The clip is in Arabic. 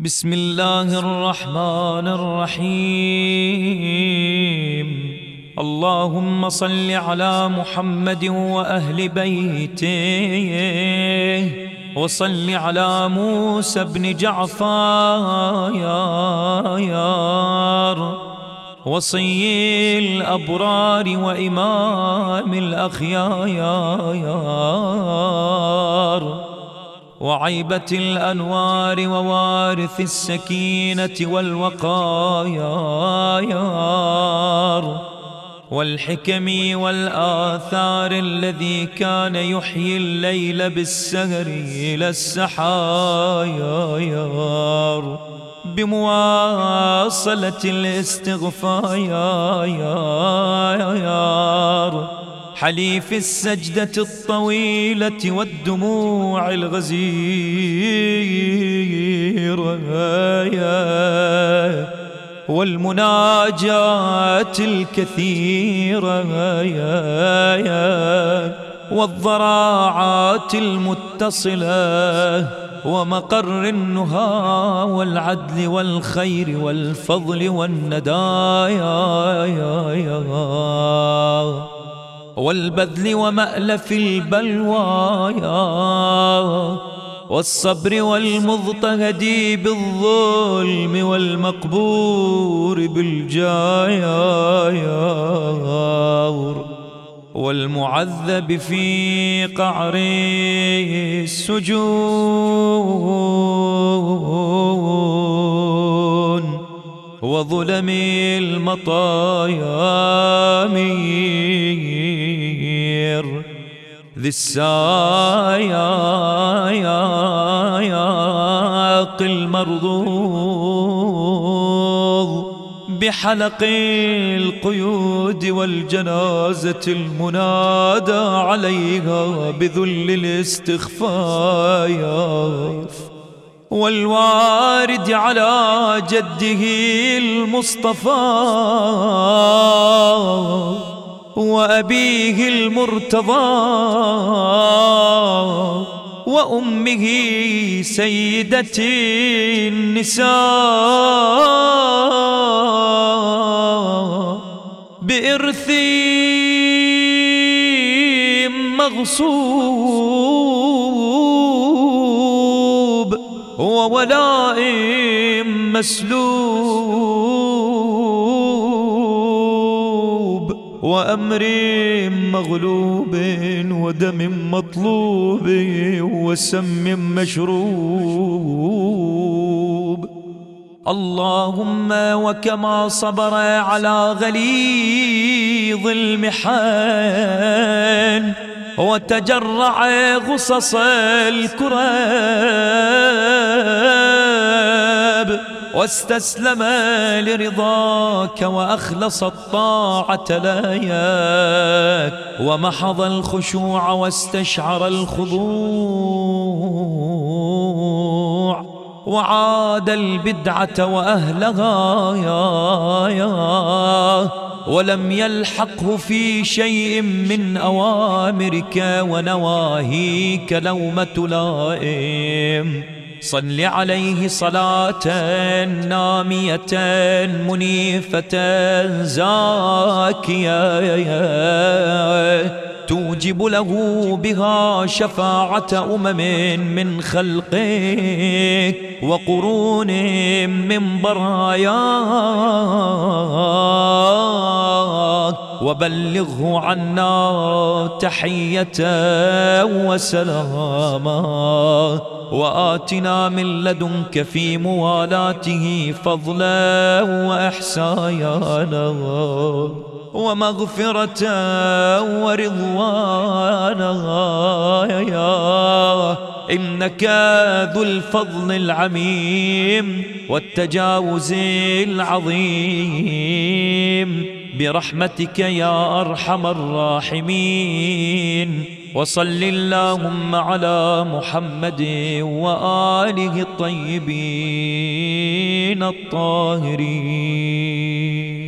بسم الله الرحمن الرحيم. اللهم صل على محمد وأهل بيته، وصل على موسى بن جعفر وصي الأبرار وإمام الأخيار، وعيبة الأنوار ووارث السكينة والوقار، والحكم والآثار، الذي كان يحيي الليل بالسهر إلى السحايار، بمواصلة الاستغفار، حليف السجدة الطويلة والدموع الغزيرة، والمناجاة الكثيرة، والضراعات المتصلة، ومقر النهى والعدل والخير والفضل والندايا، والبذل ومألف البلوايا، والصبر والمضطهد بالظلم والمقبور بالجاير، والمعذب في قعر السجون وظلم المطايامير، ذي الساياق المرضوض بحلق القيود، والجنازة المنادى عليها بذل الاستخفاف، والوارد على جده المصطفى وأبيه المرتضى وأمه سيدة النساء، بإرث مغصوب وولاء مسلوب، وأمر مغلوب، ودم مطلوب، وسم مشروب. اللهم وكما صبر على غليظ المحن وتجرع غصص الكرب، واستسلم لرضاك وأخلص الطاعة لك، ومحض الخشوع واستشعر الخضوع، وعاد البدعة وأهلها ولم يلحقه في شيء من أوامرك ونواهيك لومة لائم. صل عليه صلاة نامية منيفة زاكية، توجب له بها شفاعة من خلقك وقرون من براياك، وبلغه عنا تحية وسلاما، وآتنا من لدنك في موالاته فضلا وإحسانا ومغفرة ورضوانا، إنك ذو الفضل العميم والتجاوز العظيم، برحمتك يا أرحم الراحمين. وصل اللهم على محمد وآله الطيبين الطاهرين.